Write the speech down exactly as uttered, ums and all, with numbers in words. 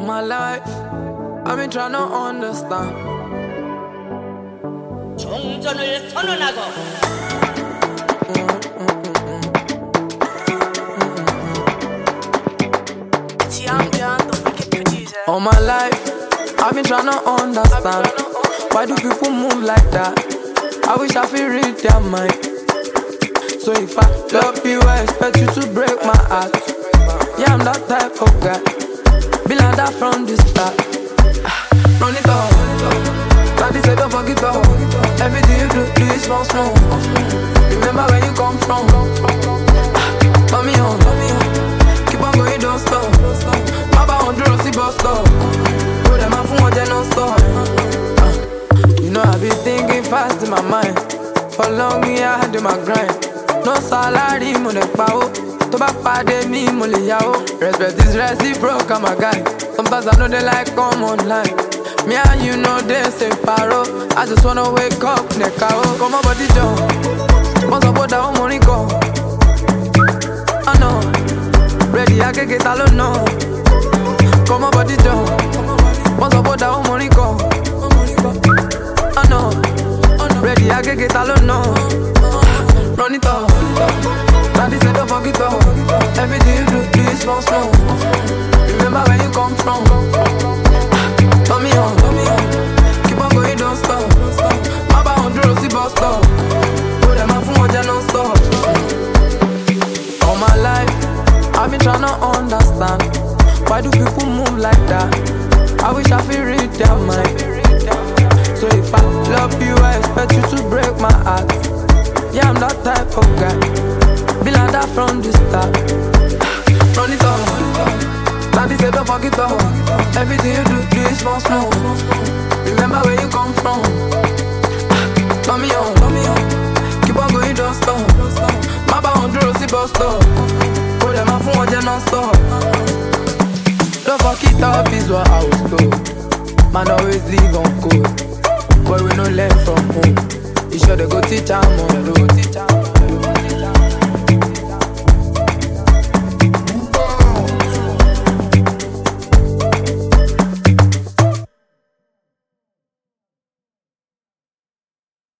my life, I've been trying to understand. 종전을 선언하고 It's Young John, the wicked producer. All my life, I've been trying to understand. Why do people move like that? I wish I could read their mind. So if I love you, I expect you to break my heart. Yeah, I'm that type of guy. Be like that from the start. Run it up. Daddy said don't forget up. Everything you do, do it small, small. Remember where you come from. Turn me on. Keep on going, don't stop. Baba on the Rossi bus stop. Put them out for one day, non stop. You know I be thinking fast in my mind. For long, yeah, I do my grind. No salary, mo le pa o. To ba pade mi, mo le ya o. Respect is reciprocal, I'm a guy. Sometimes I know they like come online. Me and you know they say paro. I just wanna wake up, neka o. Come on, body jump. Once I put down money go. I know. Ready, I can get alone, no. Come on, body jump. Once I put down money go. I know. Ready, I can get alone, no. Run it up. Daddy said don't forget up. Everything you do, do it small, small. Remember where you come from. Turn me on. Keep on going, don't stop. Baba on the Rossi bus stop. Put them out for one day, non stop. All my life, I've been trying to understand. Why do people move like that? I wish I could read their mind. So if I love you, I expect you to break my heart. Yeah, I'm that type of guy. Be like that from the start. Run it up. Daddy said don't forget up. Everything you do, do it small, small. Remember where you come from. Turn me on. Keep on going, don't stop. Baba on the Rossi bus stop. Put them out for one day, non stop. Don't fuck it up is what I was told. Man always live on code. Boy we no learn from home. You sure they go teach am on the road.